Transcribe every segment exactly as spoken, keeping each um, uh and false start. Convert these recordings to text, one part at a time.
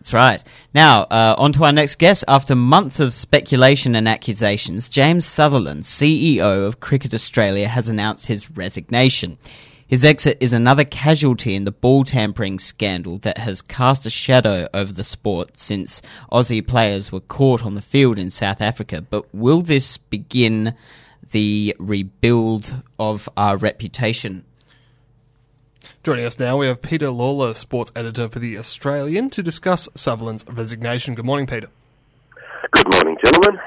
That's right. Now, uh, on to our next guest. After months of speculation and accusations, James Sutherland, C E O of Cricket Australia, has announced his resignation. His exit is another casualty in the ball tampering scandal that has cast a shadow over the sport since Aussie players were caught on the field in South Africa. But will this begin the rebuild of our reputation? Joining us now, we have Peter Lawler, sports editor for The Australian, to discuss Sutherland's resignation. Good morning, Peter. Good morning, gentlemen.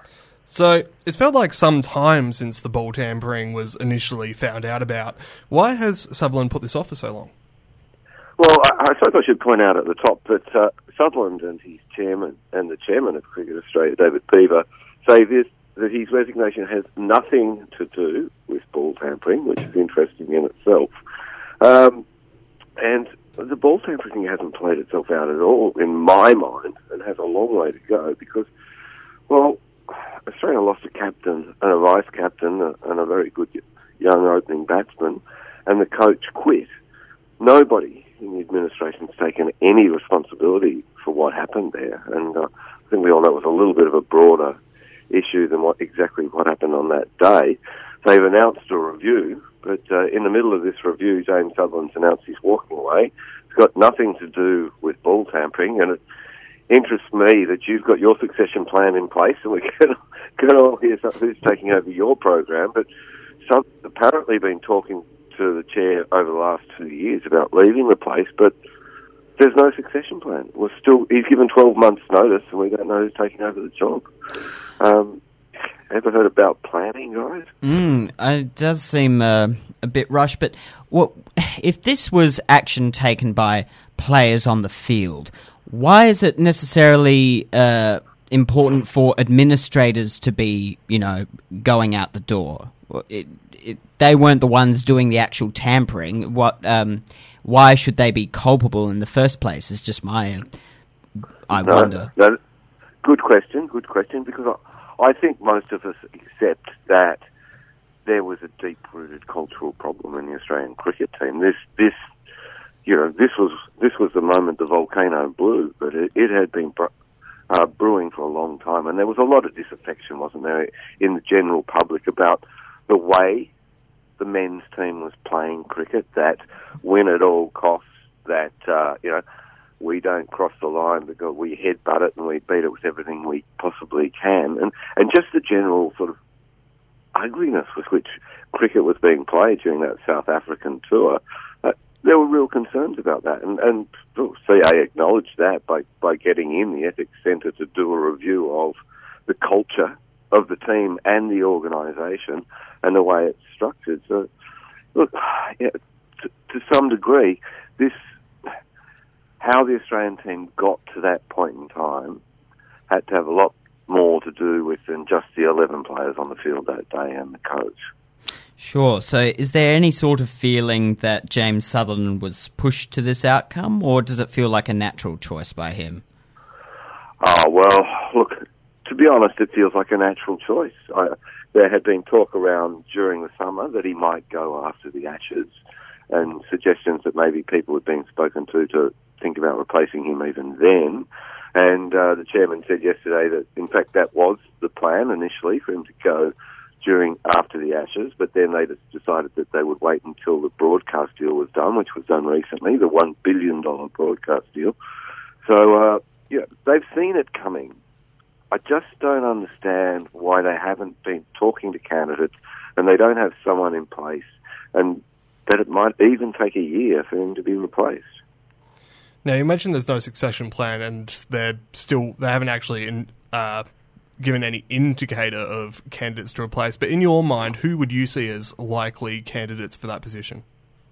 So, it's felt like some time since the ball tampering was initially found out about. Why has Sutherland put this off for so long? Well, I, I suppose I should point out at the top that uh, Sutherland and his chairman, and the chairman of Cricket Australia, David Beaver, say this, that his resignation has nothing to do with ball tampering, which is interesting in itself. Um, and the ball tampering hasn't played itself out at all, in my mind, and has a long way to go because, well, Australia lost a captain and a vice-captain and a very good young opening batsman, and the coach quit. Nobody in the administration's taken any responsibility for what happened there, and uh, I think we all know it was a little bit of a broader issue than what exactly what happened on that day. They've announced a review, but uh, in the middle of this review, James Sutherland's announced he's walking away. It's got nothing to do with ball tampering, and it interests me that you've got your succession plan in place, and we can, can all hear who's taking over your program. But some apparently been talking to the chair over the last two years about leaving the place, but there's no succession plan. We're still he's given twelve months' notice, and we don't know who's taking over the job. Um, ever heard about planning, guys? Mm, it does seem uh, a bit rushed, but what if this was action taken by players on the field? Why is it necessarily uh, important for administrators to be, you know, going out the door? It, it, they weren't the ones doing the actual tampering. What? Um, why should they be culpable in the first place? Is just my. I no, wonder. No, good question. Good question. Because I, I think most of us accept that there was a deep-rooted cultural problem in the Australian cricket team. This, this. You know, this was this was the moment the volcano blew, but it, it had been uh, brewing for a long time, and there was a lot of disaffection, wasn't there, in the general public about the way the men's team was playing cricket, that win at all costs, that, uh, you know, we don't cross the line because we headbutt it and we beat it with everything we possibly can, and, and just the general sort of ugliness with which cricket was being played during that South African tour. Uh, There were real concerns about that, and, and C A acknowledged that by, by getting in the Ethics Centre to do a review of the culture of the team and the organisation and the way it's structured. So, look, yeah, to, to some degree, this how the Australian team got to that point in time had to have a lot more to do with than just the eleven players on the field that day and the coach. Sure. So is there any sort of feeling that James Sutherland was pushed to this outcome, or does it feel like a natural choice by him? Oh, well, look, to be honest, it feels like a natural choice. I, there had been talk around during the summer that he might go after the Ashes, and suggestions that maybe people had been spoken to to think about replacing him even then. And uh, the chairman said yesterday that, in fact, that was the plan initially, for him to go during after the Ashes, but then they decided that they would wait until the broadcast deal was done, which was done recently, the one billion dollars broadcast deal. So, uh, yeah, they've seen it coming. I just don't understand why they haven't been talking to candidates and they don't have someone in place, and that it might even take a year for him to be replaced. Now, you mentioned there's no succession plan, and they're still they haven't actually in, uh, given any indicator of candidates to replace. But in your mind, who would you see as likely candidates for that position?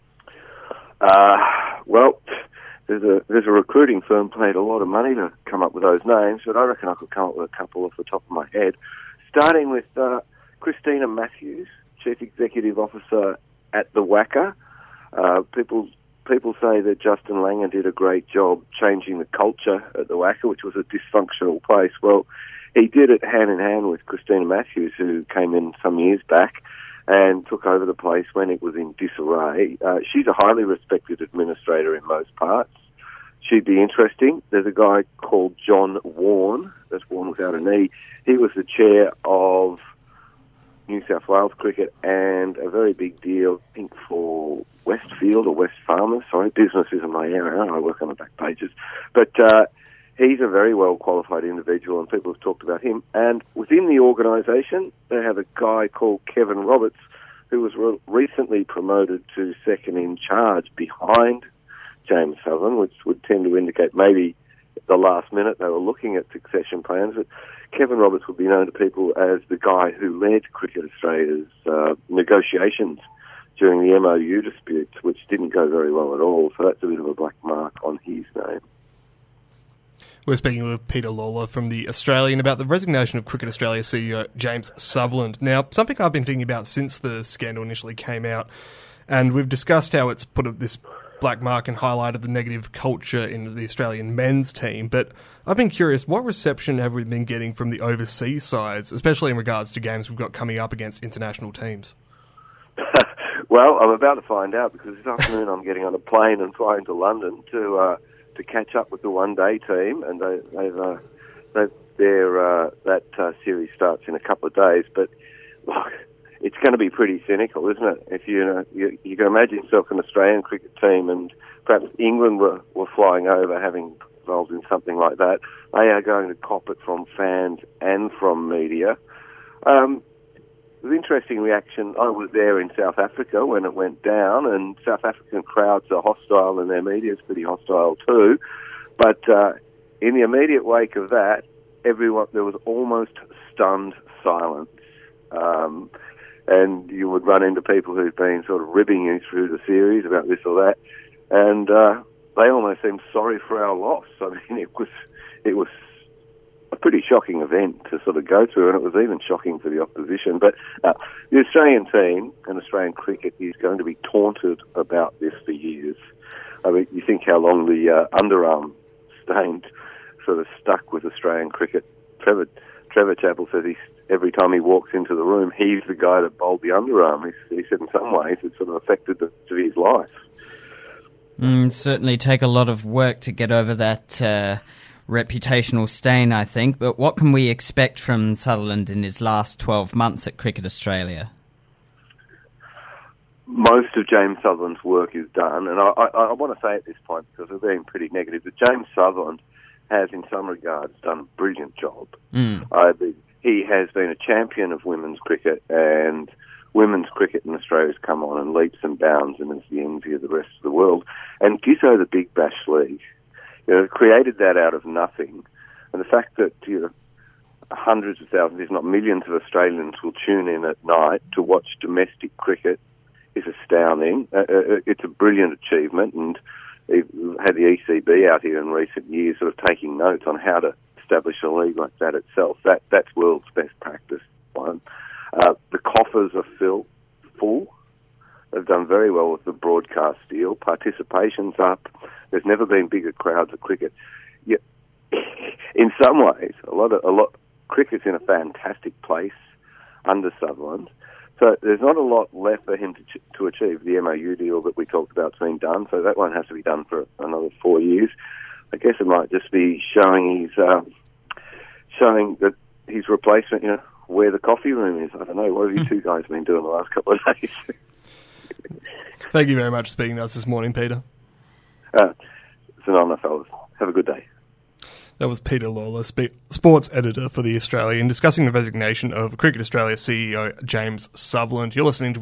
Uh, well, there's a there's a recruiting firm paid a lot of money to come up with those names, but I reckon I could come up with a couple off the top of my head. Starting with uh, Christina Matthews, Chief Executive Officer at the W A C A. Uh, people people say that Justin Langer did a great job changing the culture at the W A C A, which was a dysfunctional place. Well, he did it hand in hand with Christina Matthews, who came in some years back and took over the place when it was in disarray. Uh, she's a highly respected administrator in most parts. she'd be interesting. There's a guy called John Warne, that's Warne without an E. He was the chair of New South Wales Cricket and a very big deal, I think, for Westfield or West Farmers. Sorry, business isn't my area. I work on the back pages. But uh, he's a very well-qualified individual, and people have talked about him. And within the organisation, they have a guy called Kevin Roberts, who was re- recently promoted to second in charge behind James Sutherland, which would tend to indicate maybe at the last minute they were looking at succession plans. But Kevin Roberts would be known to people as the guy who led Cricket Australia's uh, negotiations during the M O U disputes, which didn't go very well at all. So that's a bit of a black mark on his name. We're speaking with Peter Lalor from The Australian about the resignation of Cricket Australia C E O James Sutherland. Now, something I've been thinking about since the scandal initially came out, and we've discussed how it's put this black mark and highlighted the negative culture in the Australian men's team, but I've been curious, what reception have we been getting from the overseas sides, especially in regards to games we've got coming up against international teams? Well, I'm about to find out, because this afternoon I'm getting on a plane and flying to London to uh, to catch up with the one-day team, and they, they've, uh, they've their uh, that uh, series starts in a couple of days. But look, it's going to be pretty cynical, isn't it? If you know, you, you can imagine yourself an Australian cricket team, and perhaps England were, were flying over, having involved in something like that. They are going to cop it from fans and from media. Um, It was an interesting reaction. I was there in South Africa when it went down, and South African crowds are hostile and their media is pretty hostile too. But uh, in the immediate wake of that, everyone there was almost stunned silence. Um, and you would run into people who'd been sort of ribbing you through the series about this or that, and uh, they almost seemed sorry for our loss. I mean, it was it was a pretty shocking event to sort of go through, and it was even shocking for the opposition. But uh, the Australian team and Australian cricket is going to be taunted about this for years. I mean, you think how long the uh, underarm stain sort of stuck with Australian cricket. Trevor Trevor Chappell says he's, every time he walks into the room, he's the guy that bowled the underarm. He, he said in some ways it sort of affected the, to his life. Mm, certainly take a lot of work to get over that uh, reputational stain, I think. But what can we expect from Sutherland in his last twelve months at Cricket Australia? Most of James Sutherland's work is done, and I, I, I want to say at this point, because we're being pretty negative, that James Sutherland has, in some regards, done a brilliant job. Mm. Uh, he has been a champion of women's cricket, and women's cricket in Australia has come on in leaps and bounds and is the envy of the rest of the world. And Gizzo, the Big Bash League, you know, created that out of nothing. And the fact that, you know, hundreds of thousands, if not millions of Australians will tune in at night to watch domestic cricket is astounding. Uh, uh, it's a brilliant achievement, and we've had the E C B out here in recent years sort of taking notes on how to establish a league like that itself. That That's world's best practice one. Uh, the coffers are filled, full. They've done very well with the broadcast deal. Participation's up. There's never been bigger crowds of cricket. Yet, in some ways, a lot of a lot cricket's in a fantastic place under Sutherland. So there's not a lot left for him to ch- to achieve. The M O U deal that we talked about has been done, so that one has to be done for another four years. I guess it might just be showing his uh, showing that his replacement, you know, where the coffee room is. I don't know. What have you two guys been doing the last couple of days? Thank you very much for speaking to us this morning, Peter. Uh, it's an honour, fellas. Have a good day. That was Peter Lalor, spe- sports editor for The Australian, discussing the resignation of Cricket Australia C E O James Sutherland. You're listening to